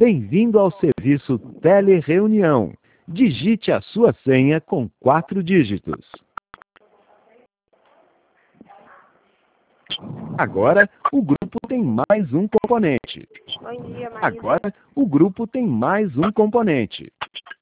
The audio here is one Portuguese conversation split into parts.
Bem-vindo ao serviço Telereunião. Digite a sua senha com 4 dígitos. Agora, o grupo tem mais um componente. Bom dia, Maísa. Agora, o grupo tem mais um componente.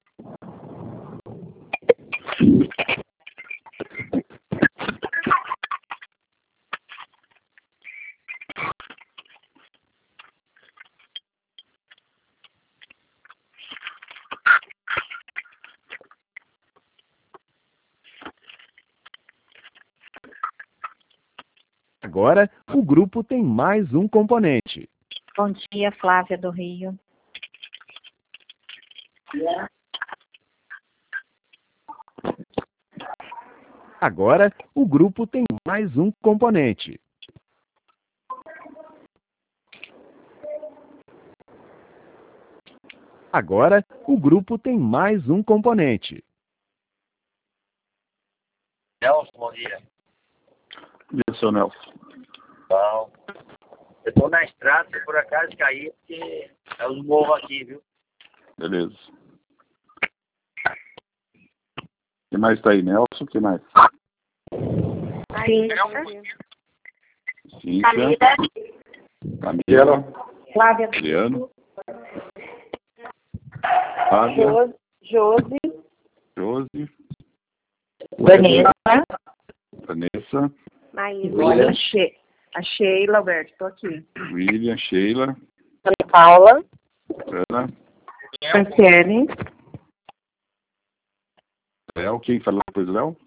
Agora, o grupo tem mais um componente. Bom dia, Flávia do Rio. Agora, o grupo tem mais um componente. Agora, o grupo tem mais um componente. Nelson, bom dia. Bom dia, seu Nelson. Bom. Eu tô na estrada, se por acaso cair, porque é os morros aqui, viu? Beleza. Quem mais tá aí, Nelson? Quem mais? Cíntia. Camila. Flávia. Adriano. Fábia. Josi. Josi. Vanessa. Maísa. A Sheila, Alberto, tô aqui. William. Sheila. Ana Paula. Ana. Franciele. Léo. Quem falou depois do Léo?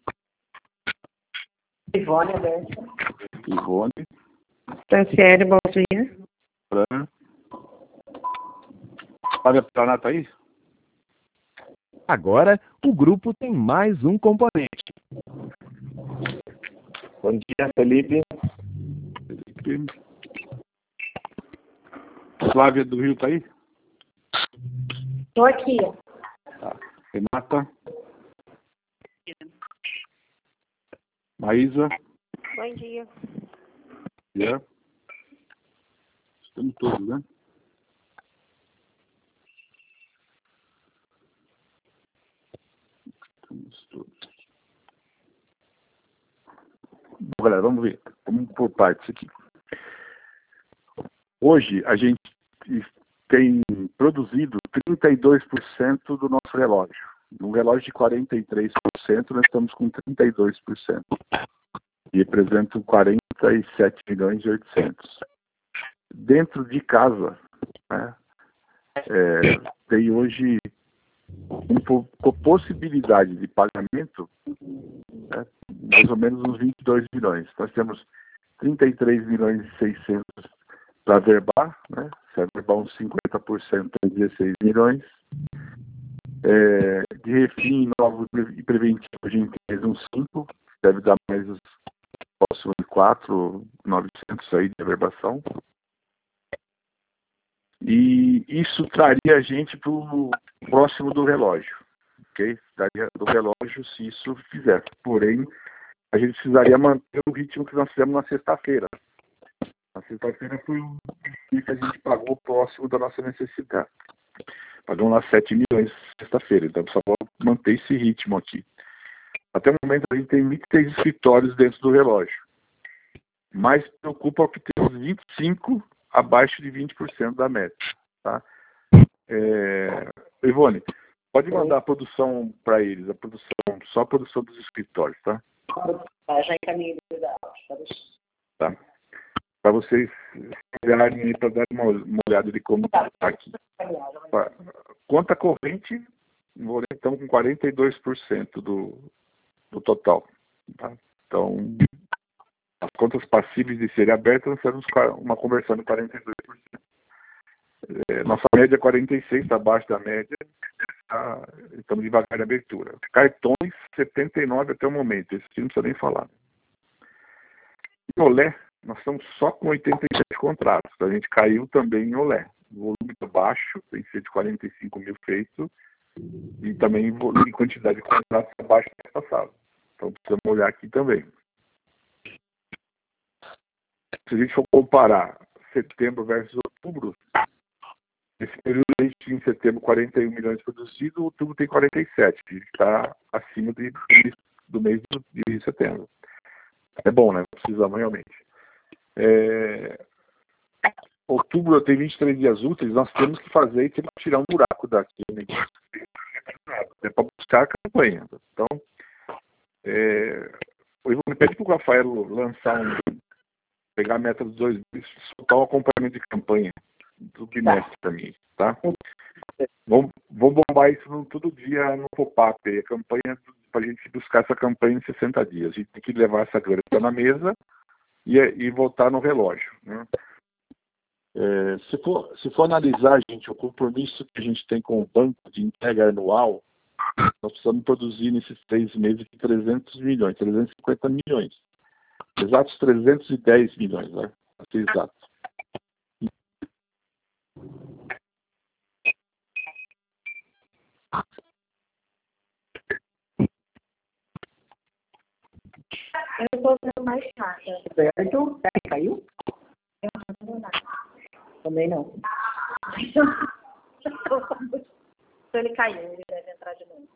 Ivone, Alberto. Ivone. Franciele, bom dia. Fran. Fábia Paraná tá aí? Agora, o grupo tem mais um componente. Bom dia, Felipe. Felipe. Flávia do Rio tá aí? Tô aqui. Tá. Renata. Maísa. Bom dia. Yeah. Estamos todos, né? Estamos todos. Bom, galera, vamos ver. Vamos por partes aqui. Hoje, a gente tem produzido 32% do nosso relógio. No relógio de 43%, nós estamos com 32%. E representam 47 milhões e 800. Dentro de casa, né, tem hoje uma possibilidade de pagamento, né, mais ou menos uns 22 milhões. Nós temos 33 milhões e 600 para verbar, né? Se verbar uns 50% é 16 milhões. De refim novo e preventivo a gente fez uns 5, deve dar mais os próximos 4.900 aí de averbação. E isso traria a gente para o próximo do relógio, ok? Daria do relógio se isso fizesse. Porém, a gente precisaria manter o ritmo que nós fizemos na sexta-feira. Na sexta-feira foi o dia que a gente pagou próximo da nossa necessidade. Pagamos lá 7 milhões sexta-feira, então só vou manter esse ritmo aqui. Até o momento a gente tem 26 escritórios dentro do relógio. Mas preocupa que temos 25 abaixo de 20% da média. Tá? Ivone, pode mandar a produção para eles, só a produção dos escritórios, tá? Já encaminhei da Tá. Para vocês olharem aí, para dar uma olhada de como está aqui. Conta corrente, estamos com 42% do total. Tá? Então, as contas passíveis de serem abertas, nós temos uma conversão de 42%. Nossa média é 46%, está abaixo da média. Tá? Estamos devagar de abertura. Cartões, 79% até o momento. Esse não precisa nem falar. Em Olé, nós estamos só com 87 contratos. A gente caiu também em Olé. O volume está baixo, tem 145 mil feitos. E também em quantidade de contratos abaixo do ano passado. Então precisamos olhar aqui também. Se a gente for comparar setembro versus outubro, Nesse período a gente tinha em setembro 41 milhões produzidos, outubro tem 47, que está acima do mês de setembro. É bom, né? Precisamos realmente. Outubro tem 23 dias úteis, nós temos que fazer e temos que tirar um buraco daqui. É para buscar a campanha. Então, eu vou pedir para o Rafael pegar a meta dos 2 meses, soltar o acompanhamento de campanha do bimestre para mim, tá? Vou bombar isso todo dia no pop-up, a campanha, para a gente buscar essa campanha em 60 dias. A gente tem que levar essa grana na mesa e voltar no relógio, né? Se for analisar, gente, o compromisso que a gente tem com o banco de entrega anual, nós precisamos produzir nesses 3 meses 300 milhões, 350 milhões. Exatos 310 milhões, né? Para ser exato. Eu estou sendo mais chata. Certo? Caiu? Eu não vou nada. Também não. Se ele caiu, ele deve entrar de novo.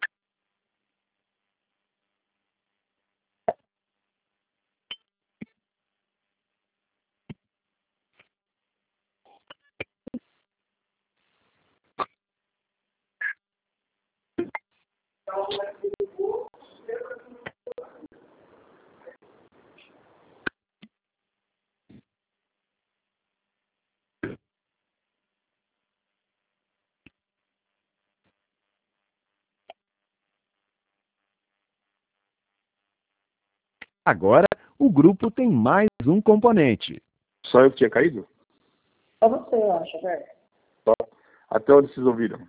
Agora, o grupo tem mais um componente. Só eu que tinha caído? Só você, eu acho, velho. Até onde vocês ouviram?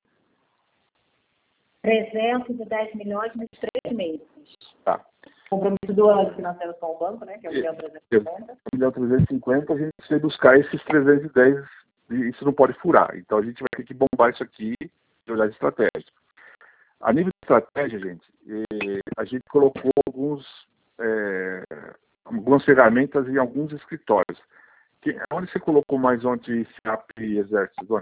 310 milhões nos 3 meses. Tá. Compromisso do ano financeiro com o banco, né? Que é o milhão 350. O milhão 350, a gente precisa buscar esses 310, e isso não pode furar. Então a gente vai ter que bombar isso aqui e olhar de estratégia. A nível de estratégia, gente, a gente colocou algumas ferramentas em alguns escritórios. Onde você colocou mais ontem SAP e Exército, Dona?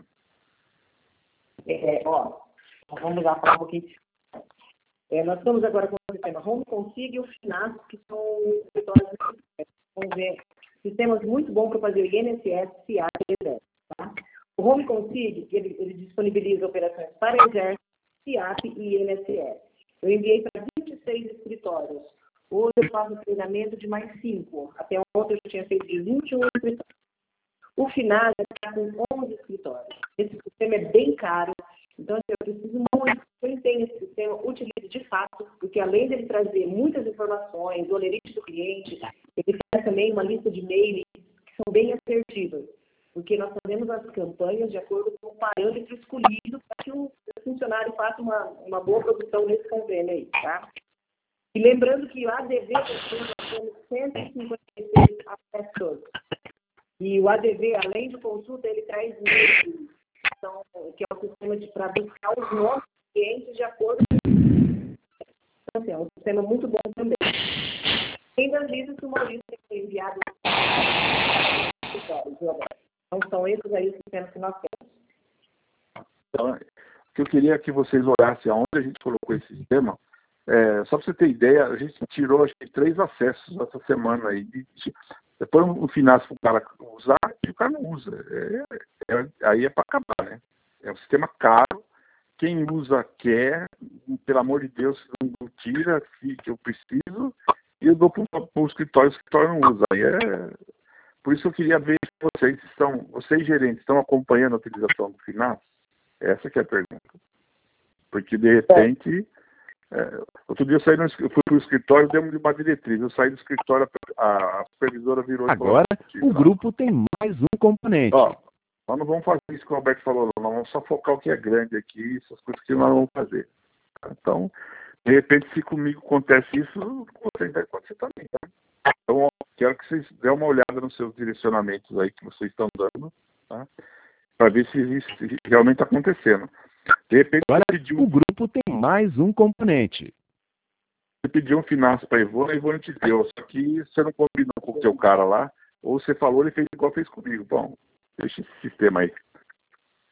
Vamos lá falar um pouquinho. Nós estamos agora com o sistema Home Config e o Finance, que são escritórios. Vamos ver. Sistemas muito bons para fazer o INSS, CIAP e Exército. Tá? O Home Config, ele disponibiliza operações para Exército, CIAP e INSS. Eu enviei para 26 escritórios. Hoje eu faço treinamento de mais 5. Até ontem eu tinha feito de 21 escritórios. O Finaz está com 11 escritórios. Esse sistema é bem caro. Então, eu preciso muito que quem tem esse sistema utilize de fato, porque além dele trazer muitas informações, o olerite do cliente, ele faz também uma lista de e-mails que são bem assertivas, porque nós fazemos as campanhas de acordo com o parâmetro escolhido para que o funcionário faça uma boa produção nesse convênio aí, tá? E lembrando que o ADV nós temos 156 acessos. E o ADV, além de consulta, ele traz e-mails, então, que é o sistema para buscar os nossos clientes de acordo com. Então, assim, é um sistema muito bom também. Tem das listas que o Maurício tem enviado. Então, são esses aí os sistemas que nós temos. Então, o que eu queria que vocês olhassem aonde a gente colocou esse sistema. Só para você ter ideia, a gente tirou, acho que 3 acessos essa semana aí. Depois um Finance para o cara usar e o cara não usa. Aí é para acabar, né? É um sistema caro. Quem usa quer, pelo amor de Deus, não tira, que eu preciso, e eu dou para o escritório não usa. Por isso eu queria ver se vocês gerentes, estão acompanhando a utilização do Finance? Essa que é a pergunta. Porque, de repente, outro dia eu fui para o escritório e demos uma diretriz. Eu saí do escritório, a supervisora virou. Agora, o grupo tem mais um componente. Nós não vamos fazer isso que o Alberto falou, nós vamos só focar o que é grande aqui, essas coisas que nós vamos fazer. Então, de repente, se comigo acontece isso, com vocês vai acontecer também. Tá? Então, quero que vocês dêem uma olhada nos seus direcionamentos aí que vocês estão dando, tá? Para ver se isso realmente está acontecendo. De repente, agora, o grupo tem mais um componente. Você pediu um Finance para a Ivone te deu, só que você não combinou com o seu cara lá, ou você falou, ele fez igual fez comigo. Bom, deixa esse sistema aí.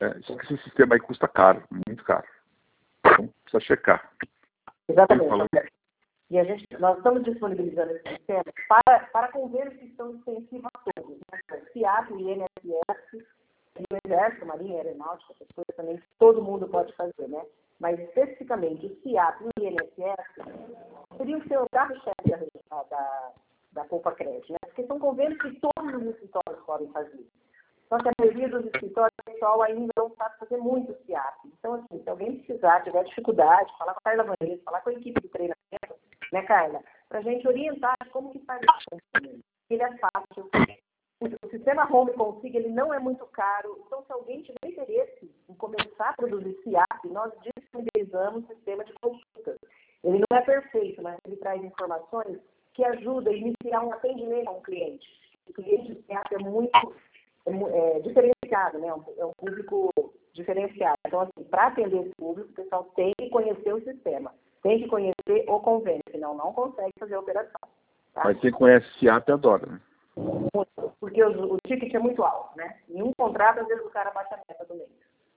Só que esse sistema aí custa caro, muito caro. Então, precisa checar. Exatamente. E nós estamos disponibilizando esse sistema para convênios que estão extensivos a todos. Né? CIAP, INSS, o Exército, Marinha, Aeronáutica, essas coisas também que todo mundo pode fazer, né? Mas especificamente o CIAP e o INSS seria o seu carro-chefe da Poupa-Crédito, né? Porque são convênios que todos os escritórios podem fazer. Só que a maioria dos escritórios, o pessoal ainda não sabe fazer muito CIAP. Então, assim, se alguém precisar, tiver dificuldade, falar com a Carla Vanessa, falar com a equipe do treinamento, né, Carla? Para a gente orientar como que faz isso. Ele é fácil. O sistema Home Config, ele não é muito caro. Então, se alguém tiver interesse em começar a produzir CIAP, nós disponibilizamos o sistema de consultas. Ele não é perfeito, mas ele traz informações que ajudam a iniciar um atendimento a um cliente. O cliente de CIAP é muito diferenciado, né? É um público diferenciado. Então, assim, para atender esse público, o pessoal tem que conhecer o sistema, tem que conhecer o convênio, senão não consegue fazer a operação. Tá? Mas quem conhece CIAP adora, né? Porque o ticket é muito alto, né? Em um contrato, às vezes o cara bate a meta do mês.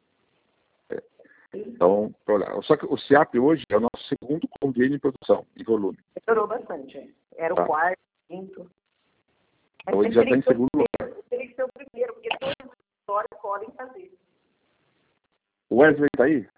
Então, só que o CIAP hoje é o nosso segundo convênio em produção, em volume. Melhorou bastante. Era o quarto, quinto. Mas hoje já está em segundo lugar. Teria que ser o primeiro, porque todos os escritórios podem fazer. O Wesley está aí?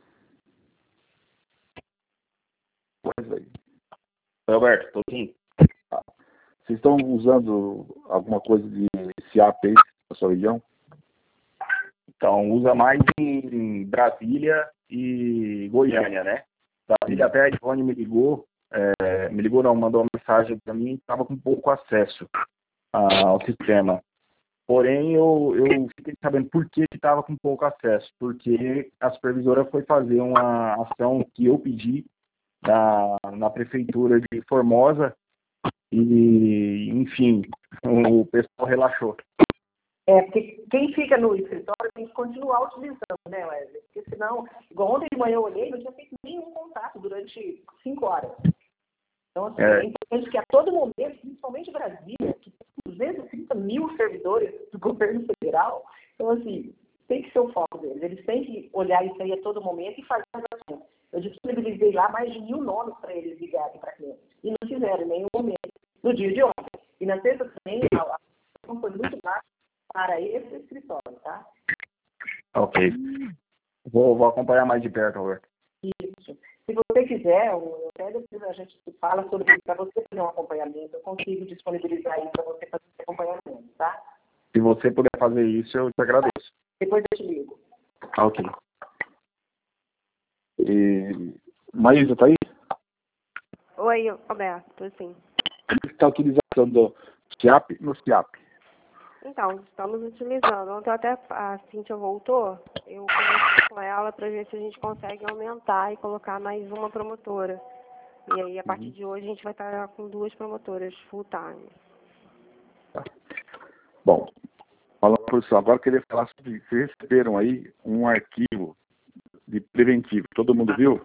Wesley. Roberto, tô aqui. Vocês estão usando alguma coisa de CIAP aí na sua região? Então, usa mais em Brasília e Goiânia, né? Brasília, até a Ivone mandou uma mensagem para mim, estava com pouco acesso ao sistema. Porém, eu fiquei sabendo por que estava com pouco acesso, porque a supervisora foi fazer uma ação que eu pedi na prefeitura de Formosa e, enfim, o pessoal relaxou. Porque quem fica no escritório tem que continuar utilizando, né, Wesley? Porque senão, igual ontem de manhã eu olhei, não tinha feito nenhum contato durante 5 horas. Então, assim, é importante que a todo momento, principalmente Brasília, que tem 230 mil servidores do governo federal, então, assim, tem que ser o foco deles. Eles têm que olhar isso aí a todo momento e fazer as ações. Eu disponibilizei lá mais de 1.000 nomes para eles ligarem para clientes. E não fizeram em nenhum momento no dia de ontem. E na sexta também, a ação foi muito baixa para esse escritório, tá? Ok. Vou acompanhar mais de perto, Roberto. Isso. Se você quiser, até depois a gente fala sobre isso, para você fazer um acompanhamento, eu consigo disponibilizar isso para você fazer esse acompanhamento, tá? Se você puder fazer isso, eu te agradeço. Depois eu te ligo. Ok. E Maísa, tá aí? Oi, Roberto, tô sim. Como está a utilização do CIAP no CIAP? Então, estamos utilizando. Ontem até a Cíntia voltou, eu conversei com ela para ver se a gente consegue aumentar e colocar mais uma promotora. E aí, a partir de hoje, a gente vai estar com 2 promotoras full time. Tá. Bom, falando por isso, agora eu queria falar sobre, vocês receberam aí um arquivo de preventivo, todo mundo viu?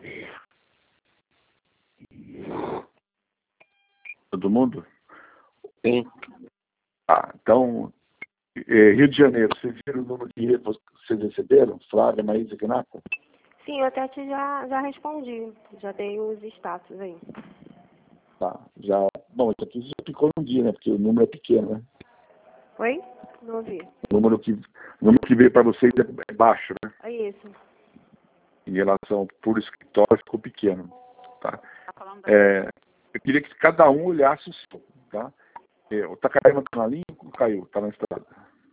Todo mundo? Sim. Então, Rio de Janeiro, vocês viram o número de que vocês receberam? Flávia, Maísa, Renata? Sim, eu até já respondi. Já dei os status aí. Tá, já. Bom, isso aqui já ficou num dia, né? Porque o número é pequeno, né? Oi? Não ouvi. O número que veio para vocês é baixo, né? É isso. Em relação por escritório, ficou pequeno. Tá? Eu queria que cada um olhasse o seu, tá? O Takayama tá na linha ou caiu? Tá na estrada?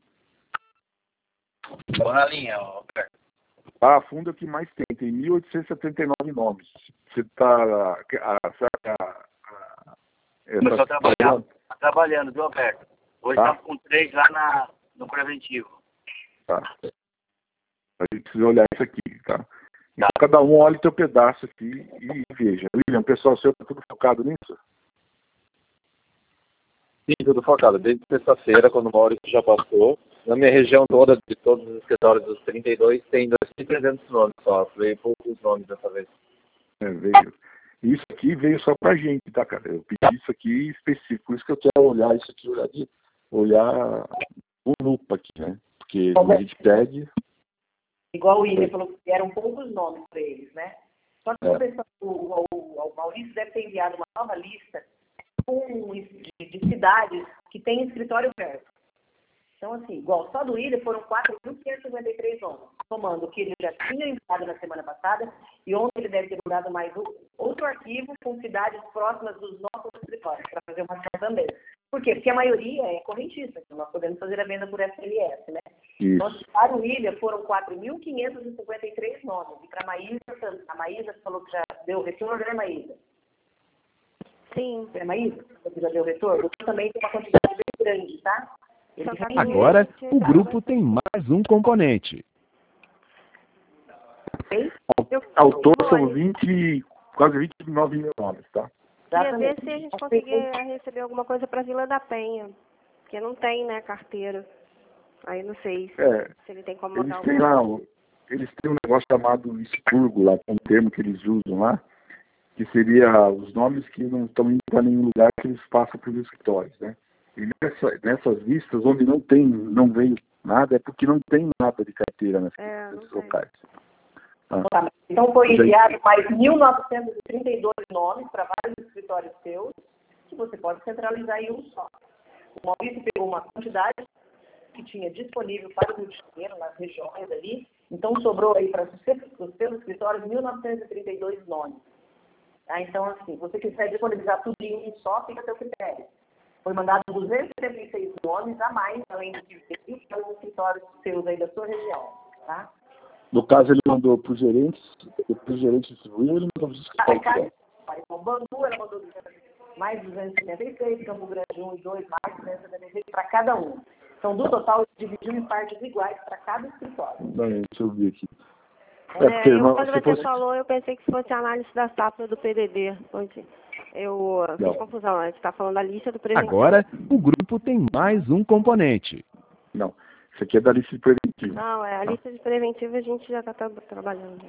Estou na linha, Roberto. A fundo é o que mais tem 1.879 nomes. Você está... Começou a trabalhando, viu, Roberto? Hoje estamos com 3 lá no preventivo. Tá. A gente precisa olhar isso aqui, tá? Então, cada um olha o seu pedaço aqui e veja. William, o pessoal seu está tudo focado nisso? Sim, tudo focado. Desde sexta-feira, quando o Maurício já passou, na minha região toda, de todos os escritórios dos 32, tem 2.300 nomes só. Veio poucos nomes dessa vez. Veio. Isso aqui veio só pra gente, tá, cara? Eu pedi isso aqui específico. Por isso que eu quero olhar isso aqui, olhar com lupa aqui, né? Porque a gente pede... Igual o William falou que eram poucos nomes para eles, né? Só que o Maurício deve ter enviado uma nova lista de cidades que têm escritório aberto. Então, assim, igual só do William foram 4.553 nomes, somando o que ele já tinha enviado na semana passada e ontem ele deve ter mandado mais outro arquivo com cidades próximas dos nossos escritórios, para fazer uma ação também. Por quê? Porque a maioria é correntista, então nós podemos fazer a venda por SLS, né? Isso. Então, para o William foram 4.553 nomes. E para a Maísa falou que já deu retorno, né, Maísa? Sim. É Maísa? Você já deu retorno? Eu também tem uma quantidade bem grande, tá? Agora, o grupo tem mais um componente. Ao todo são quase 29 mil nomes, tá? Queria ver se a gente conseguir receber alguma coisa para Vila da Penha, porque não tem, né, carteira. Aí não sei se ele tem como Eles mandar têm lá, eles têm um negócio chamado expurgo lá, um termo que eles usam lá, que seria os nomes que não estão indo para nenhum lugar que eles passam para os escritórios, né? E nessas listas, onde não veio nada, é porque não tem nada de carteira nesses locais. Tá. Então foi enviado mais 1.932 nomes para vários escritórios seus, que você pode centralizar em um só. O Maurício pegou uma quantidade que tinha disponível para o Rio de Janeiro, nas regiões ali, então sobrou aí para os seus escritórios 1.932 nomes. Tá? Então, assim, se você quiser disponibilizar tudo em um só, fica a seu critério. Foi mandado 276 nomes a mais, além do que veio, para os escritórios seus aí da sua região, tá? No caso, ele mandou para os gerentes distribuir, ele mandou para os escritórios. Então, Bangu, ela mandou mais 276, Campo Grande 1 e 2, mais 276 para cada um. Então, do total, dividiu em partes iguais para cada escritório. Deixa eu ver aqui. Quando você falou, eu pensei que fosse a análise da safra do PDD. Eu fiz confusão, a gente está falando da lista do preventivo. Agora, o grupo tem mais um componente. Não, isso aqui é da lista de preventivo. Não, a lista de preventivo a gente já está trabalhando.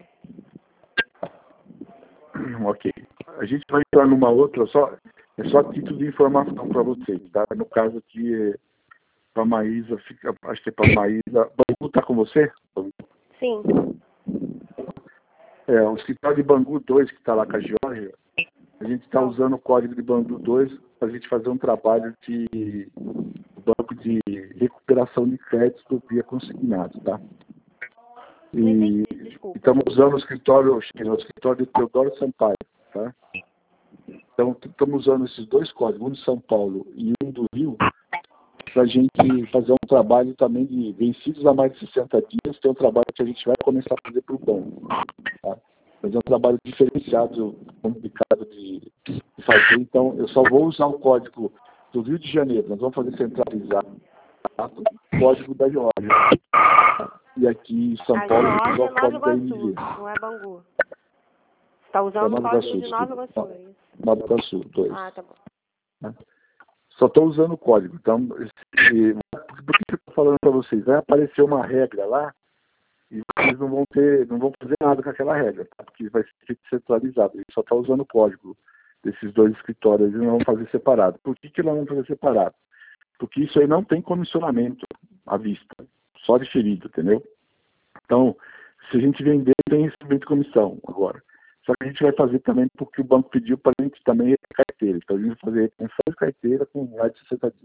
Ok. A gente vai entrar numa outra, é só título de informação para vocês, tá? No caso aqui, para a Maísa, acho que é para a Maísa. Bangu está com você? Sim. O escritório de Bangu 2, que está lá com a Geórgia, a gente está usando o código de Bangu 2 para a gente fazer um trabalho de banco de recuperação de crédito via consignado, tá? E estamos usando o escritório de Teodoro Sampaio, tá? Então, estamos usando esses dois códigos, um de São Paulo e um do Rio, para a gente fazer um trabalho também de vencidos há mais de 60 dias, que é um trabalho que a gente vai começar a fazer para o banco. Tá? Fazer um trabalho diferenciado, complicado de fazer. Então, eu só vou usar o código do Rio de Janeiro. Nós vamos fazer centralizado o código da Geórgia. E aqui em São Paulo, a só o código da Iguaçu, MG. não é Bangu. Você está usando o código de Nova Iguaçu. Nova Iguaçu, 2. Ah, tá bom. Só estou usando o código. Então, por que eu estou falando para vocês? Vai aparecer uma regra lá e vocês não vão fazer nada com aquela regra, tá? Porque vai ser centralizado. Ele só está usando o código desses dois escritórios e não vão fazer separado. Por que não vão fazer separado? Porque isso aí não tem comissionamento à vista, só diferido, entendeu? Então, se a gente vender, tem recebimento de comissão agora. Só que a gente vai fazer também porque o banco pediu para a gente também carteira. Então a gente vai fazer retenção de carteira com mais de 60 dias.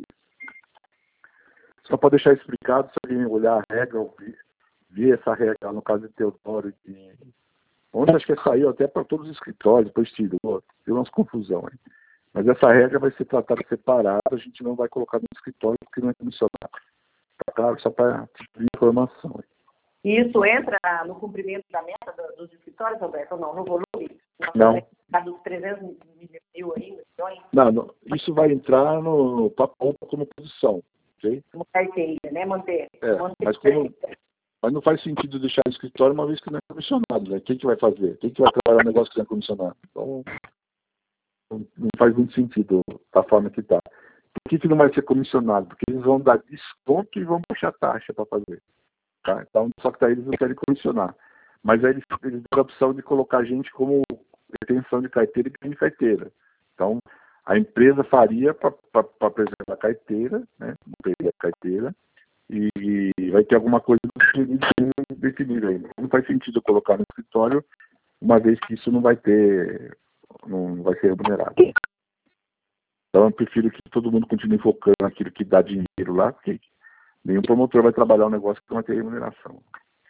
Só para deixar explicado, se alguém olhar a regra, ou ver essa regra, no caso de Teodoro, onde acho que saiu até para todos os escritórios, depois tirou, deu umas confusão aí. Mas essa regra vai ser tratada separada, a gente não vai colocar no escritório porque não é comissionado. Tá claro? Só para informação. E isso entra no cumprimento da meta dos escritórios, Roberto, ou não? No volume? Não. Dos 300 mil aí, milhões? Não, isso vai entrar no papo como posição, ok? Como carteira, né? Manter mas não faz sentido deixar o escritório uma vez que não é comissionado, né? Quem que vai fazer? Quem que vai trabalhar um negócio que não é comissionado? Então, não faz muito sentido da forma que está. Por que não vai ser comissionado? Porque eles vão dar desconto e vão baixar a taxa para fazer. Tá? Então, só que daí eles não querem comissionar. Mas aí eles dão a opção de colocar a gente como retenção de carteira e ganho de carteira. Então, a empresa faria para preservar a carteira, né? Não perder a carteira, e vai ter alguma coisa definida ainda. Não faz sentido eu colocar no escritório, uma vez que isso não vai ser remunerado. Então eu prefiro que todo mundo continue focando naquilo que dá dinheiro lá, porque nenhum promotor vai trabalhar um negócio que não vai ter remuneração.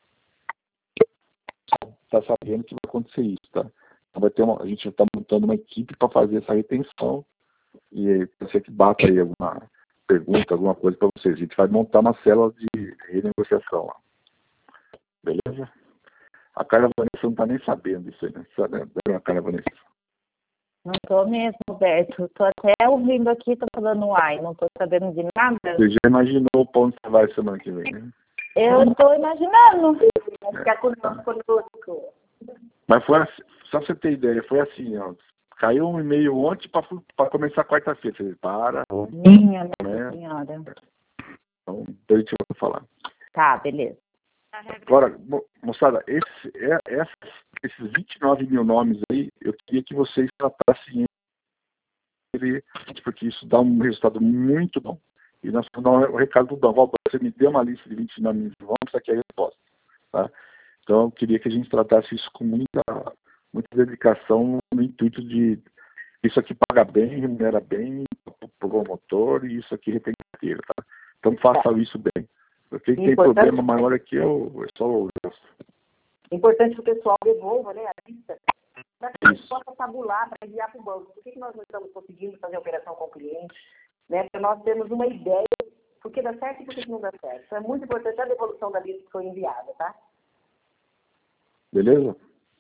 Está sabendo que vai acontecer isso, tá? Então a gente está montando uma equipe para fazer essa retenção, e você que bata aí alguma pergunta, alguma coisa para vocês. A gente vai montar uma célula de renegociação lá. Beleza? A Carla Vanessa não está nem sabendo disso aí, né? Sabe, a Carla Vanessa? Não estou mesmo, Beto. Estou até ouvindo aqui, estou falando uai, não estou sabendo de nada. Você já imaginou para onde você vai semana que vem, né? Eu estou imaginando. Vai ficar conosco. Mas foi assim, só pra você ter ideia, foi assim, ó. Caiu um e-mail ontem para começar quarta-feira. Você para. Minha né? senhora. Então, depois a gente vai falar. Tá, beleza. Agora, moçada, esses 29 mil nomes aí, eu queria que vocês tratassem ele, porque isso dá um resultado muito bom. E nós vamos dar o recado do Dom. Você me deu uma lista de 29 mil nomes, isso aqui é a resposta. Tá? Então, eu queria que a gente tratasse isso com muita dedicação, no intuito de isso aqui paga bem, remunera bem para o promotor, e isso aqui retém carteira. Tá? Então, façam isso bem. Quem tem problema maior aqui é só o Gelson. É importante que o pessoal devolva, né, a lista, para que a gente possa tabular, para enviar para o banco. Por que nós não estamos conseguindo fazer a operação com o cliente? Né? Porque nós temos uma ideia, por que dá certo e por que não dá certo. Então, é muito importante a devolução da lista que foi enviada, tá? Beleza?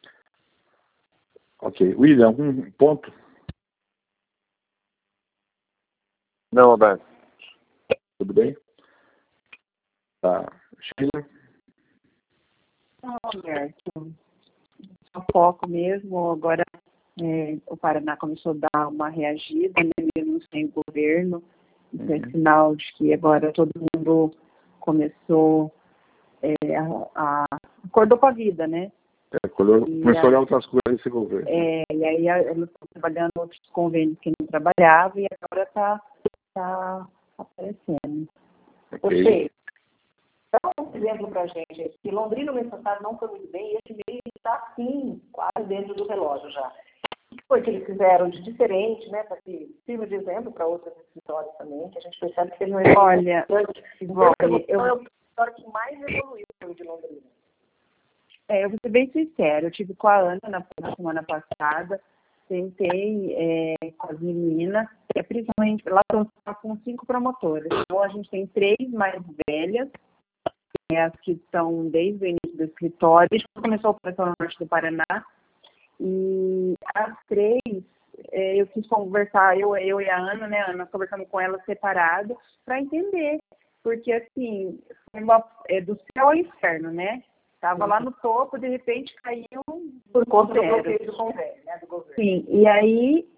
Ok. William, algum ponto? Não, Roberto. Tudo bem? Tá. Sheila? Não, Alberto. Só foco mesmo. Agora o Paraná começou a dar uma reagida, né, mesmo sem o governo. Isso é sinal de que agora todo mundo começou acordou com a vida, né? Começou a olhar outras coisas desse governo. E aí eles estão trabalhando outros convênios que não trabalhavam e agora está aparecendo. Okay. Você, dá um exemplo para a gente. Se Londrina, o mês passado, não foi muito bem, e esse mês está, assim, quase dentro do relógio já. O que foi que eles fizeram de diferente, né? Para que sirva de exemplo para outros escritórios também, que a gente percebe que ele não é... Olha, é o escritório que mais evoluiu foi o de Londrina. Eu vou ser bem sincera, eu tive com a Ana na semana passada, sentei com as meninas, principalmente lá estão com 5 promotoras. Então a gente tem 3 mais velhas, as que estão desde o início do escritório, desde que começou a operação no norte do Paraná, e as 3, eu quis conversar, eu e a Ana, né, Ana, conversando com elas separado, para entender, porque assim, do céu ao inferno, né? Estava lá no topo, de repente caiu por conta do bloqueio do convênio, né, do governo. Sim, e aí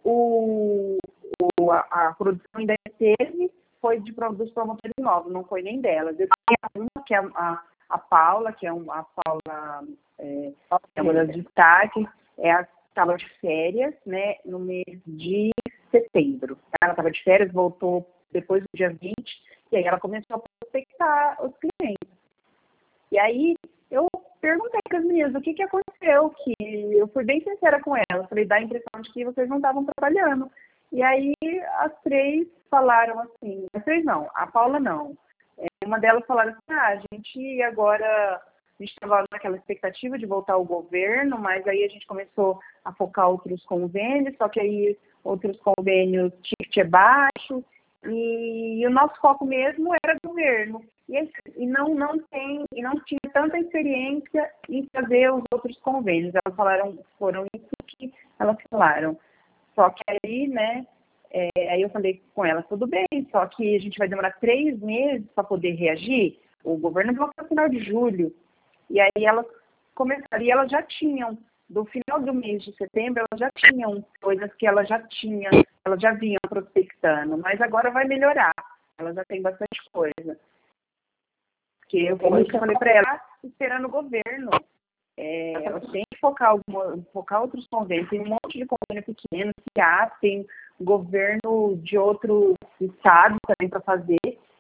a produção ainda teve, foi dos promotores novos, não foi nem delas. Eu tinha uma, que é a Paula, que é a Paula, é uma das destaques, estava de férias, né, no mês de setembro. Ela estava de férias, voltou depois do dia 20, e aí ela começou a prospectar os clientes. E aí, eu perguntei para as meninas o que aconteceu, que eu fui bem sincera com elas, falei, dá a impressão de que vocês não estavam trabalhando. E aí, as 3 falaram assim, as 3 não, a Paula não. Uma delas falaram assim, a gente agora, a gente estava naquela expectativa de voltar ao governo, mas aí a gente começou a focar outros convênios, só que aí outros convênios, ticket é baixo, e o nosso foco mesmo era governo. E não tinha tanta experiência em fazer os outros convênios. Elas foram isso que elas falaram. Só que aí, né, aí eu falei com elas, tudo bem, só que a gente vai demorar 3 meses para poder reagir. O governo bloqueou no final de julho. E aí elas começaram, e elas já tinham, do final do mês de setembro, elas já tinham coisas que elas já vinham prospectando, mas agora vai melhorar. Elas já têm bastante coisa. Porque eu falei para ela, esperando o governo. Elas têm que focar outros convênios. Tem um monte de convênio pequeno, tem governo de outro estado também para fazer.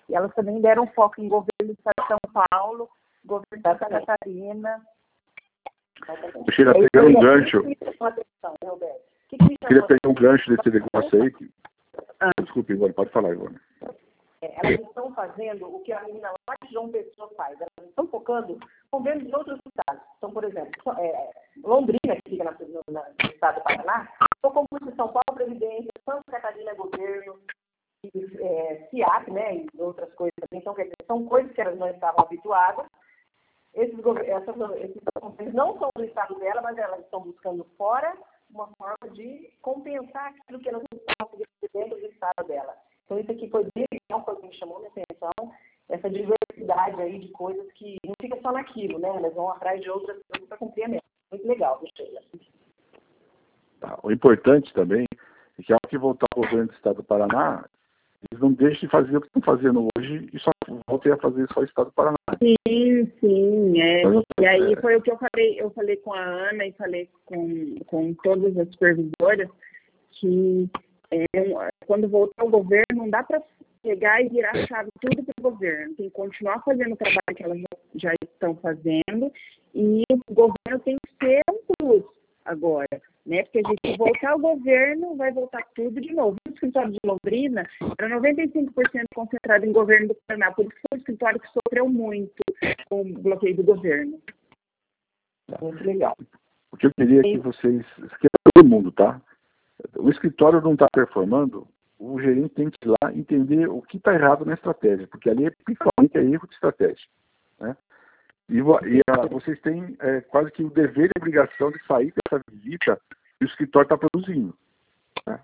E elas também deram foco em governo do Estado de São Paulo, governo de Santa Catarina. Sheila, pegando um gancho. Queria pegar um gancho desse negócio aí. Desculpe, Ivone, pode falar, Ivone. Elas estão fazendo o que a menina lá de João Pessoa faz. Elas estão focando convênios de outros estados. Então, por exemplo, Londrina, que fica no estado do Paraná, focou muito em São Paulo, Previdência, Santa Catarina, governo, CIAP, né, e outras coisas. Então, quer dizer, são coisas que elas não estavam habituadas. Esses convênios não são do estado dela, mas elas estão buscando fora uma forma de compensar aquilo que elas não estão conseguindo dentro do estado dela. Então, isso aqui foi bem legal, foi o que me chamou a minha atenção, essa diversidade aí de coisas que não fica só naquilo, né? Elas vão atrás de outras coisas para cumprir a meta. Muito legal, Sheila. Tá. O importante também é que, ao que voltar ao governo do estado do Paraná, eles não deixem de fazer o que estão fazendo hoje e só voltem a fazer só o estado do Paraná. Sim. E aí foi o que eu falei com a Ana e falei com todas as supervisoras, que quando voltar ao governo, não dá para pegar e virar a chave tudo para o governo. Tem que continuar fazendo o trabalho que elas já estão fazendo e o governo tem que ser um plus agora, né? Porque a gente voltar ao governo, vai voltar tudo de novo. O escritório de Londrina era 95% concentrado em governo do Paraná, por isso foi um escritório que sofreu muito com o bloqueio do governo. Muito legal. O que eu queria é que vocês, todo mundo, tá? O escritório não está performando, o gerente tem que ir lá entender o que está errado na estratégia, porque ali principalmente é erro de estratégia, né? Vocês têm quase que o dever e a obrigação de sair dessa visita que o escritório está produzindo, né?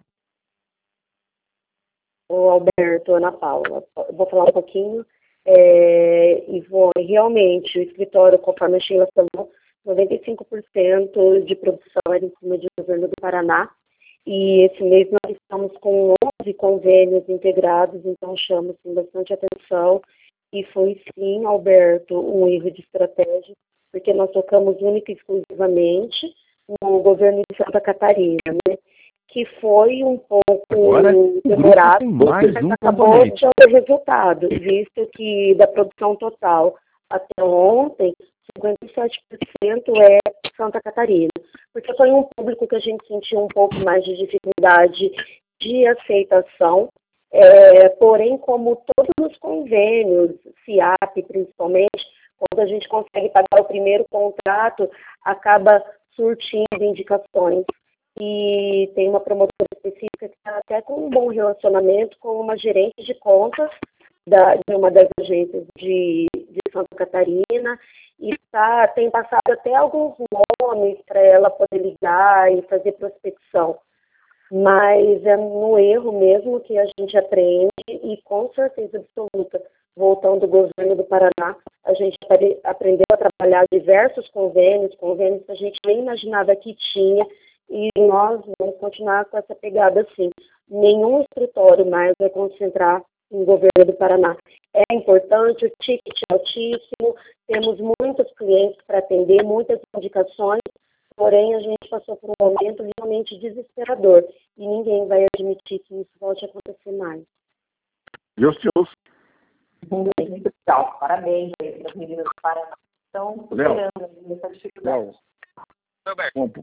O Alberto, Ana Paula, eu vou falar um pouquinho. Realmente, o escritório, conforme a Sheila falou, 95% de produção era em cima do governo do Paraná. E esse mês nós estamos com 11 convênios integrados, então chama assim, bastante atenção. E foi sim, Alberto, um erro de estratégia, porque nós tocamos única e exclusivamente no governo de Santa Catarina, né? Que foi um pouco demorado, mas acabou dando resultado, visto que da produção total até ontem, 57% é Santa Catarina, porque foi um público que a gente sentiu um pouco mais de dificuldade de aceitação, porém, como todos os convênios, CIAP principalmente, quando a gente consegue pagar o primeiro contrato, acaba surtindo indicações. E tem uma promotora específica que está até com um bom relacionamento com uma gerente de contas de uma das agências de Santa Catarina e tem passado até alguns nomes para ela poder ligar e fazer prospecção. Mas é no erro mesmo que a gente aprende e com certeza absoluta, voltando do governo do Paraná, a gente aprendeu a trabalhar diversos convênios que a gente nem imaginava que tinha. E nós vamos continuar com essa pegada assim. Nenhum escritório mais vai concentrar em governo do Paraná. É importante, o ticket é altíssimo, temos muitos clientes para atender, muitas indicações, porém a gente passou por um momento realmente desesperador e ninguém vai admitir que isso volte a acontecer mais. Deus te ouça. Muito legal. Parabéns aí para as meninas do Paraná. Estão superando essa dificuldade. Roberto,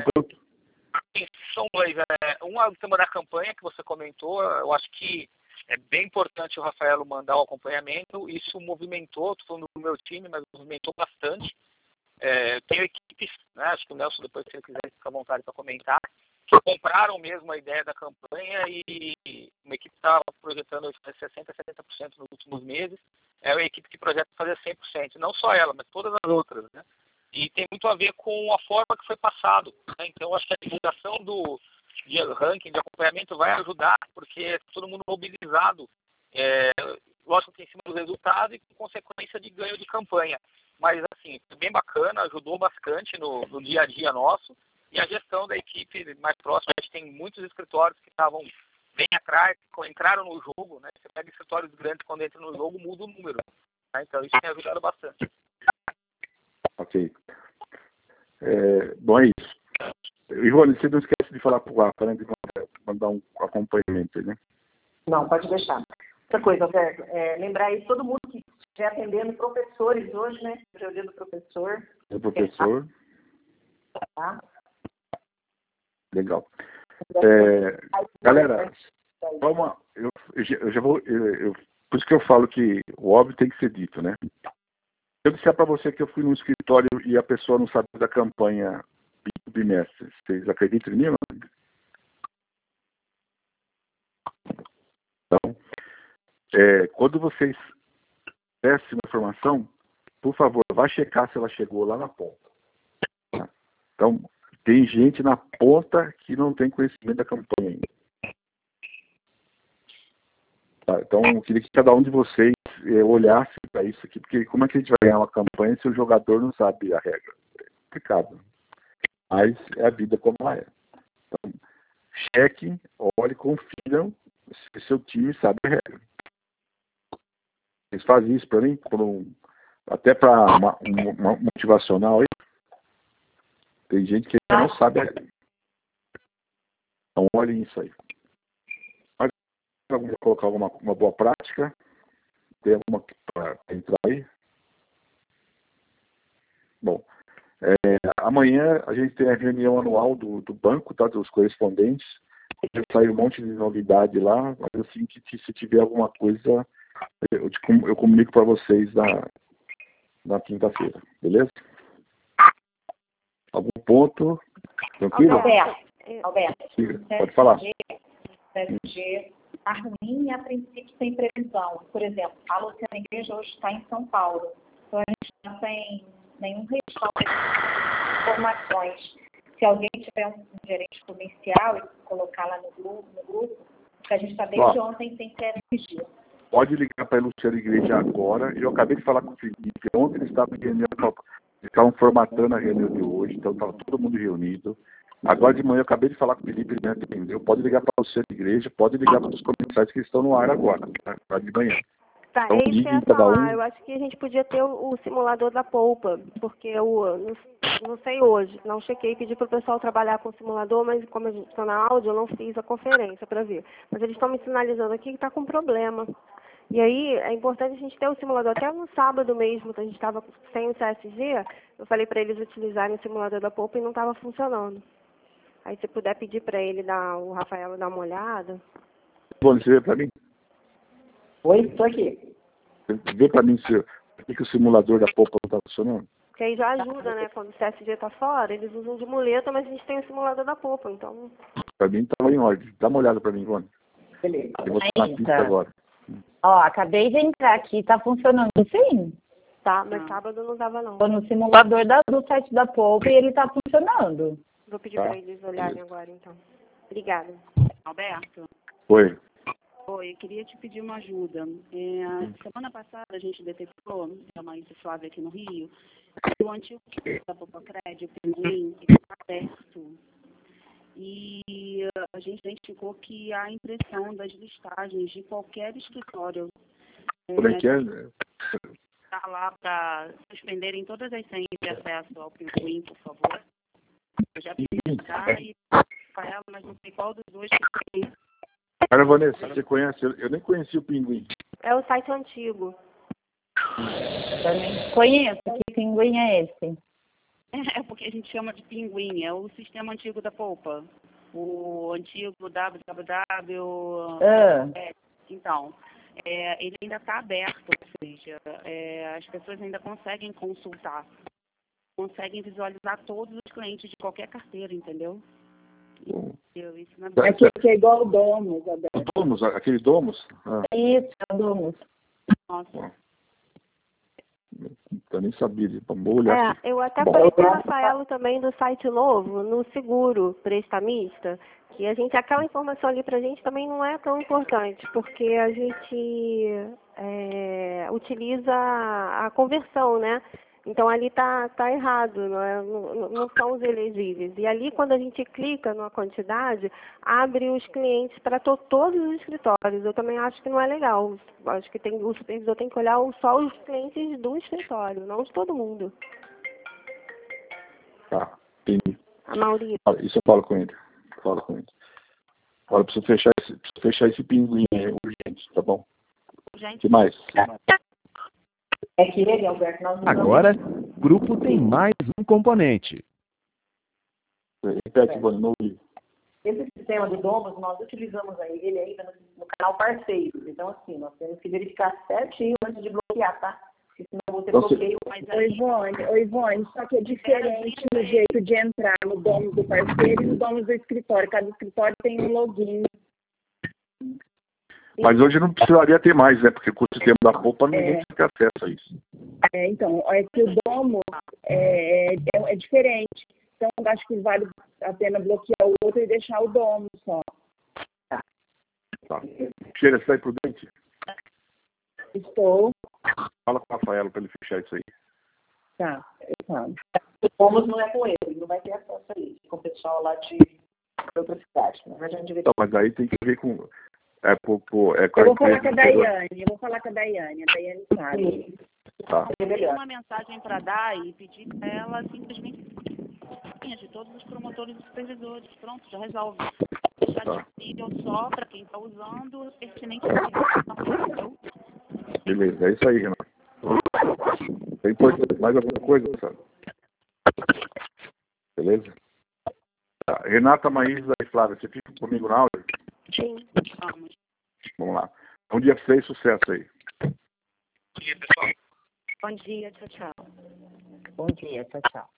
são dois. Um é o tema da campanha que você comentou. Eu acho que é bem importante o Rafaelo mandar o acompanhamento. Isso movimentou, estou falando do meu time, mas movimentou bastante. Eu tenho equipes, né, acho que o Nelson, depois, se ele quiser, fica à vontade para comentar, que compraram mesmo a ideia da campanha e uma equipe estava projetando 60%, 70% nos últimos meses. É uma equipe que projeta fazer 100%. Não só ela, mas todas as outras, né? E tem muito a ver com a forma que foi passado, né? Então, acho que a divulgação de ranking, de acompanhamento vai ajudar, porque é todo mundo mobilizado, lógico que em cima dos resultados e com consequência de ganho de campanha. Mas, assim, foi bem bacana, ajudou bastante no dia a dia nosso. E a gestão da equipe mais próxima, a gente tem muitos escritórios que estavam bem atrás, entraram no jogo, né? Você pega escritórios grandes, quando entra no jogo, muda o número. Né? Então, isso tem ajudado bastante. Ok. Bom, é isso. Ivone, você não esquece de falar para o Rafa, né, de mandar um acompanhamento, né? Não, pode deixar. Outra coisa, Alberto, lembrar aí todo mundo que estiver atendendo professores hoje, né? Hoje é o dia do professor. O professor. Tá? Legal. Galera, vamos, eu já vou. Por isso que eu falo que o óbvio tem que ser dito, né? Se eu disser para você que eu fui num escritório e a pessoa não sabe da campanha do bimestre, vocês acreditam em mim? Então, quando vocês peçam uma informação, por favor, vá checar se ela chegou lá na ponta. Tá? Então, tem gente na ponta que não tem conhecimento da campanha ainda. Tá? Então, eu queria que cada um de vocês olhasse para isso aqui, porque como é que a gente vai ganhar uma campanha se o jogador não sabe a regra? É complicado. Mas é a vida como ela é. Então, cheque, olhe, confiram se seu time sabe a regra. Eles fazem isso para mim, até para uma motivacional. Tem gente que não sabe a regra. Então, olhem isso aí. Mas, vamos colocar uma boa prática. Tem alguma para entrar aí? Bom, amanhã a gente tem a reunião anual do banco, tá, dos correspondentes. Vai sair um monte de novidade lá, mas assim, que se tiver alguma coisa, eu comunico para vocês na quinta-feira, beleza? Algum ponto? Tranquilo? Alberto, pode falar. O CSG está ruim e a princípio sem previsão. Por exemplo, a Luciana Igreja hoje está em São Paulo. Então a gente não tem nenhum respaldo de informações. Se alguém tiver um gerente comercial e colocar lá no grupo, porque a gente está desde ontem sem CSG. Pode ligar para a Luciana Igreja agora. Eu acabei de falar com o Felipe. Ontem eles estavam formatando a reunião de hoje, então estava todo mundo reunido. Agora de manhã eu acabei de falar com o Felipe, ele me atendeu. Pode ligar para a Luciana Igreja, pode ligar para os comerciais que estão no ar agora, tá? De manhã. Tá, então, é isso que eu ia falar. Eu acho que a gente podia ter o simulador da polpa, porque eu não sei hoje, não chequei, pedi para o pessoal trabalhar com o simulador, mas como a gente está na áudio, eu não fiz a conferência para ver. Mas eles estão me sinalizando aqui que está com problema. E aí, é importante a gente ter o simulador. Até no sábado mesmo, que a gente estava sem o CSG, eu falei para eles utilizarem o simulador da polpa e não estava funcionando. Aí, se puder pedir para ele, o Rafael, dar uma olhada. Bom, você vê para mim? Oi, estou aqui. Vê para mim se o simulador da polpa não está funcionando. Porque aí já ajuda, né? Quando o CSG está fora, eles usam de muleta, mas a gente tem o simulador da polpa, então... Para mim estava em ordem. Dá uma olhada para mim, Ivone. Beleza. Eu vou estar na pista agora. Ó, acabei de entrar aqui, tá funcionando sim. Tá, mas sábado não dava não. Tô no simulador do site da Polpa e ele tá funcionando. Vou pedir para eles olharem agora, então. Obrigada. Alberto. Oi. Oi, eu queria te pedir uma ajuda. Semana passada a gente detectou, uma isso suave aqui no Rio, que o antigo da Popocred, o Pinguim, está aberto. E a gente identificou que a impressão das listagens de qualquer escritório Como é que é? está lá para suspenderem todas as senhas de acesso ao Pinguim, por favor. Eu já pedi para ela, mas não sei qual dos dois que tem. Cara, Vanessa, você conhece? Eu nem conheci o Pinguim. É o site antigo. Também conheço. Que pinguim é esse? É porque a gente chama de Pinguim, é o sistema antigo da polpa. O antigo www. Então, ele ainda está aberto, ou seja, as pessoas ainda conseguem consultar, conseguem visualizar todos os clientes de qualquer carteira, entendeu? Isso não é que é igual o Domus, Alberto. Domus, aquele Domus? Isso, é o Domus. Nossa. Eu nem sabia, vamos olhar. Eu até falei com o Rafaelo também do site novo, no seguro prestamista, que aquela informação ali pra gente também não é tão importante, porque a gente utiliza a conversão, né? Então ali tá errado, não são os elegíveis. E ali quando a gente clica na quantidade, abre os clientes para todos os escritórios. Eu também acho que não é legal. Acho que o supervisor tem que olhar só os clientes do escritório, não de todo mundo. Tá, entendi. A maioria. Isso eu falo com ele. Olha, preciso fechar esse pinguim aí, urgente, tá bom? gente. Que mais? É que ele, Alberto, nós não Agora, o grupo tem mais um componente. Repete, Ivone, não ouvi. Esse sistema do Domus, nós utilizamos ele ainda no canal parceiros. Então, assim, nós temos que verificar certinho antes de bloquear, tá? Porque senão eu vou ter bloqueio. Oi, Ivone, só que é diferente no jeito de entrar no Domus do parceiro e no Domus do escritório. Cada escritório tem um login. Mas hoje não precisaria ter mais, né? Porque com o sistema da roupa ninguém tem acesso a isso. Então, é que o Domus é diferente. Então, acho que vale a pena bloquear o outro e deixar o Domus só. Tá. Cheira, você está prudente? Estou. Fala com o Rafael para ele fechar isso aí. Tá, eu falo. O Domus não é com ele, não vai ter acesso a ele. Com o pessoal lá de outra cidade. Na verdade, a gente Então, mas aí tem que ver com... Eu vou falar com a Daiane. A Daiane sabe. Tá. Eu tenho uma mensagem para dar e pedir para ela simplesmente de todos os promotores e supervisores. Pronto, já resolve. Deixar disponível só para quem está usando pertinentemente. Beleza, é isso aí, Renato. Tem mais alguma coisa, sabe? Beleza? Tá. Renata, Maísa e Flávia, você fica comigo na aula? Sim. Vamos lá. Bom dia pra vocês, sucesso aí. Bom dia, pessoal. Bom dia, tchau, tchau. Bom dia, tchau, tchau.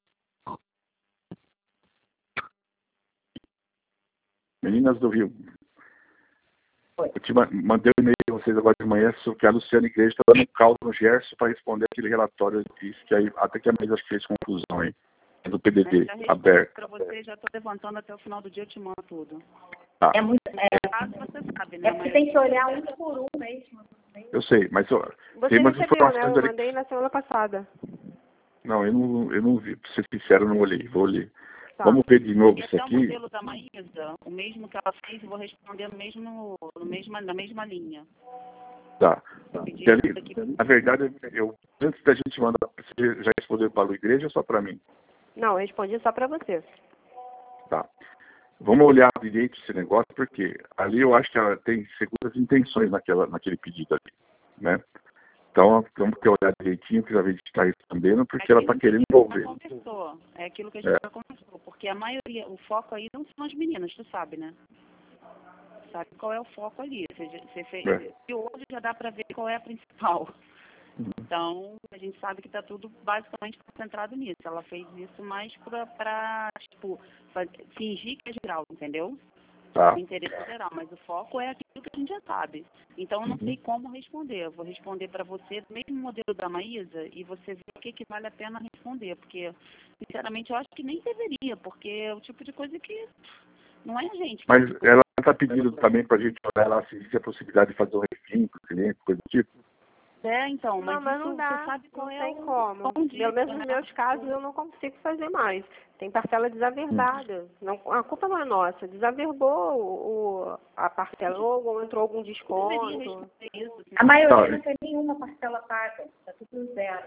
Meninas do Rio. Eu te mandei um e-mail para vocês agora de manhã sobre que a Luciana Igreja está dando um caldo no Gerson para responder aquele relatório que aí, até que a mesa fez conclusão aí. Do PDD aberto. Para você, já estou levantando até o final do dia, eu te mando tudo. Tá. É muito. Você sabe, né? Você tem que olhar um por um mesmo. Eu sei, mas Você tem umas recebeu, né? informações Eu ali. mandei na semana passada. Não, eu não vi, para ser sincero, eu não olhei, vou ler. Tá. Vamos ver de novo isso Esse é o aqui. modelo da Maísa, o mesmo que ela fez, eu vou responder na mesma linha. Tá. E ali, na verdade, antes da gente mandar, você já respondeu para a igreja ou só para mim? Não, eu respondi só para você. Tá. Vamos olhar direito esse negócio, porque ali eu acho que ela tem segundas intenções naquele pedido ali, né? Então, temos que olhar direitinho, que a gente está respondendo, porque ela está querendo envolver. É aquilo que a gente já conversou, porque a maioria, o foco aí não são as meninas, tu sabe, né? Sabe qual é o foco ali. Você fez, e hoje já dá para ver qual é a principal. Então, a gente sabe que está tudo basicamente concentrado nisso. Ela fez isso mais para tipo, fingir que é geral, entendeu? Tá. O interesse geral, mas o foco é aquilo que a gente já sabe. Então, eu não sei como responder. Eu vou responder para você do mesmo modelo da Maísa e você vê o que vale a pena responder. Porque, sinceramente, eu acho que nem deveria, porque é o tipo de coisa que não é a gente. Mas ela está pedindo também para a gente olhar lá se existe a possibilidade de fazer um refim para o cliente, coisa do tipo. Então, mas não dá, você sabe qual não é tem como. Pelo menos nos meus casos eu não consigo fazer mais. Tem parcela desaverdada. Não, a culpa não é nossa. Desaverbou a parcela ou entrou algum desconto. A maioria não tem nenhuma parcela paga. Está tudo zero.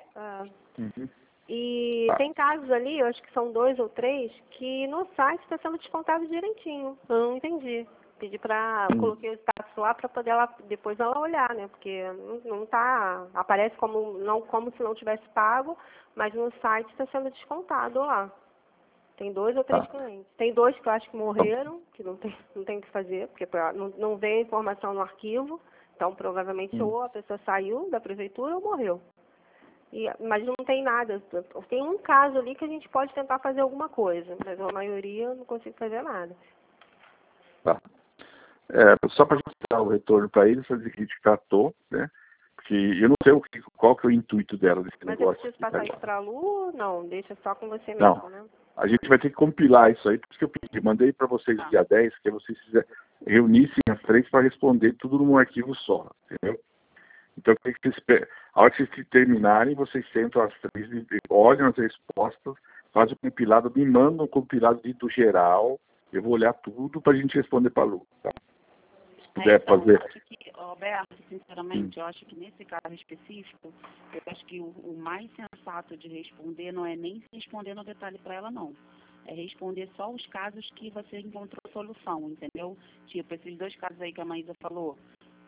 E tem casos ali, eu acho que são 2 ou 3, que no site está sendo descontado direitinho. Eu não entendi. Pedi coloquei o status lá para poder depois ela olhar, né? Porque não tá, aparece como se não tivesse pago, mas no site está sendo descontado lá. Tem 2 ou 3 clientes. Tem 2 que eu acho que morreram, que não tem o que fazer, porque não veio a informação no arquivo, então provavelmente ou a pessoa saiu da prefeitura ou morreu. Mas não tem nada. Tem um caso ali que a gente pode tentar fazer alguma coisa, mas a maioria eu não consigo fazer nada. Tá. Só para a gente dar o retorno para eles, para dizer que a gente tratou, né? Porque eu não sei qual que é o intuito dela desse negócio. Mas eu preciso passar isso para a Lu ou não? Deixa só com você mesmo, não. Né? A gente vai ter que compilar isso aí, por isso que eu pedi. Mandei para vocês dia 10, que vocês reunissem as 3 para responder tudo num arquivo só, entendeu? Então, a hora que vocês terminarem, vocês sentam as 3 e olham as respostas, fazem o compilado, me mandam um compilado do geral, eu vou olhar tudo para a gente responder para a Lu, tá? Se puder fazer. Eu acho que, Roberto, sinceramente, eu acho que nesse caso específico, eu acho que o mais sensato de responder não é nem responder no detalhe para ela, não. É responder só os casos que você encontrou solução, entendeu? Tipo, esses 2 casos aí que a Maísa falou,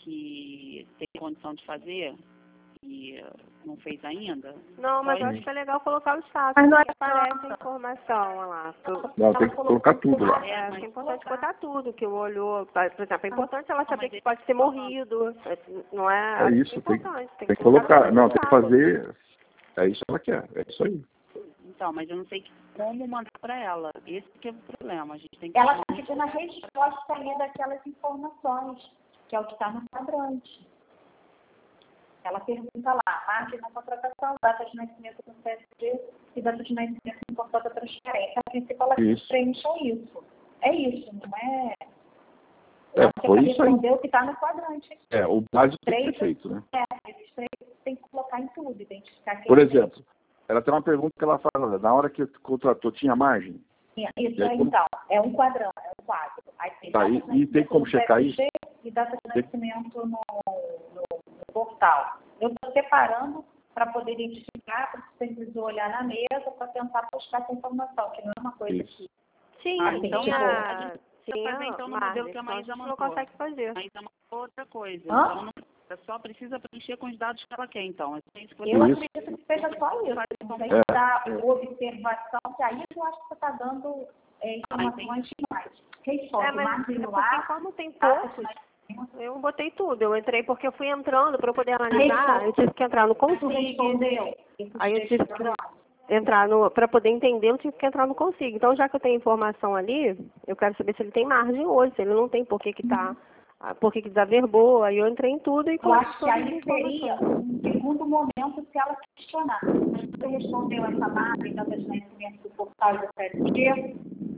que tem condição de fazer e não fez ainda? Não, mas eu acho que é legal colocar o status, Mas não que aparece a informação, olha lá. Não, tem que colocar tudo lá. Acho que é importante botar tudo, que olhou, por exemplo, é importante ela saber que pode ter morrido, não é? É isso, tem importante, que colocar. Não, tem que fazer. É isso que ela quer, é isso aí. Então, mas eu não sei como mandar para ela. Esse que é o problema. A gente tem que Ela está pedindo a resposta aí daquelas informações, que é o que está no quadrante. Ela pergunta lá, margem na contratação, data de nascimento no CSD e data de nascimento no contrato da transferência. A princípio, ela preencha isso. É isso, não é? Foi isso aí. Respondeu o que está no quadrante. O básico tem que ser feito, né? Esses 3 tem que colocar em tudo, identificar quem. Por exemplo, ela tem uma pergunta que ela fala, na hora que contratou, tinha margem? Isso aí, então, é um quadrão, é um quadro. Aí tem e tem como checar isso? E data de nascimento no portal. Eu estou separando para poder identificar, para o supervisor olhar na mesa, para tentar buscar essa informação, que não é uma coisa que... Sim, então, tinha, fazer então no modelo que a Maísa não mandou. consegue fazer. Maísa mandou outra coisa. Então, não, só precisa preencher com os dados que ela quer, então. Eu acredito que seja só isso. Não tem que dar observação, que aí eu acho que você está dando informações demais. Mas porque como tem poucos, eu botei tudo. Eu entrei porque eu fui entrando para eu poder analisar. Eu tive que entrar no Consig. Aí eu tive que entrar para poder entender, eu tive que entrar no Consig. Então, já que eu tenho informação ali, eu quero saber se ele tem margem hoje, se ele não tem, por que tá, por que desaverbou. Aí eu entrei em tudo e eu acho que aí seria um segundo momento se ela questionar. Mas você respondeu essa margem, data de nascimento do portal do CSG?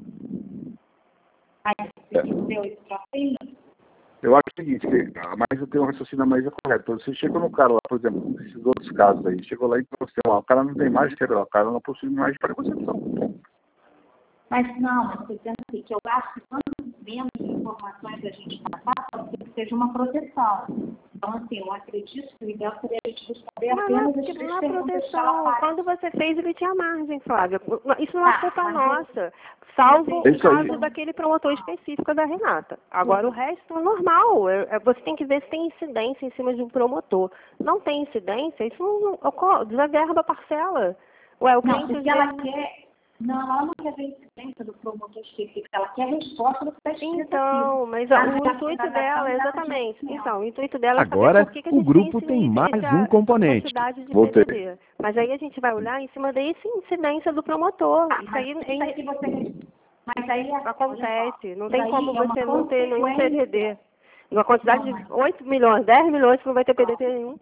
Aí você deu esse trocinho? Eu acho o seguinte, mas eu tenho um raciocínio mais correto. Você chegou no cara lá, por exemplo, nesses outros casos aí, chegou lá e falou assim, o cara não tem margem, o cara não possui margem para negociação. Mas não, eu estou dizendo assim, que eu acho que quanto menos informações a gente passar, pode ser que seja uma proteção. Então, assim, eu acredito que o ideal seria a gente responder apenas as três perguntas que ela faz. Quando você fez, ele tinha margem, Flávia. Isso não é culpa nossa. Salvo o caso daquele promotor específico da Renata. Agora, o resto é normal. Você tem que ver se tem incidência em cima de um promotor. Não tem incidência, isso não desaverba a parcela. Ué, o cliente não, ela quer... Não, ela não quer ver a incidência do promotor específico, ela quer a resposta do que está escrito. Então, mas o intuito dela, exatamente. Então, o intuito dela é agora, saber por que o grupo tem mais um componente. De mas aí a gente vai olhar em cima dessa incidência do promotor. Isso aí mas aí acontece. Não tem como você não ter nenhum PDD. Uma quantidade de 8 milhões, 10 milhões, você não vai ter PDD nenhum.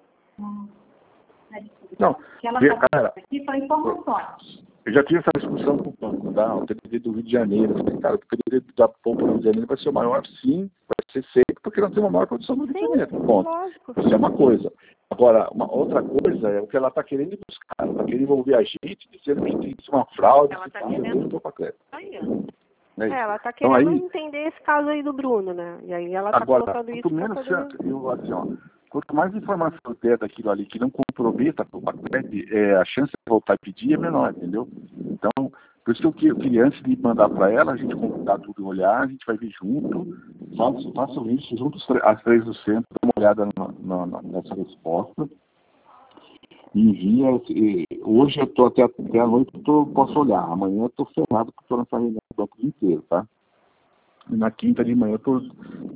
Não, cara, aqui são informações. Eu já tive essa discussão com o banco, tá? O TDD do Rio de Janeiro. Cara, o TDD da Pompa do Rio de Janeiro vai ser o maior, sim, vai ser sempre, porque nós temos a maior produção do Rio de Janeiro. Ponto. Isso é uma coisa. Agora, uma outra coisa é o que ela está querendo buscar. Ela está querendo envolver a gente, dizendo que tem uma fraude. Ela está querendo... Ela está querendo entender esse caso aí do Bruno, né? E aí ela está colocando isso menos quanto mais informação eu der daquilo ali que não comprometa o pacote, a chance de voltar a pedir é menor, entendeu? Então, por isso que eu queria, antes de mandar para ela, a gente contar tudo e olhar, a gente vai ver junto, façam isso, juntos as 3 do centro, dá uma olhada nessa resposta, e envia. Hoje eu estou até a noite, posso olhar, amanhã eu estou ferrado porque estou nessa reunião do banco inteiro, tá? E na quinta de manhã eu estou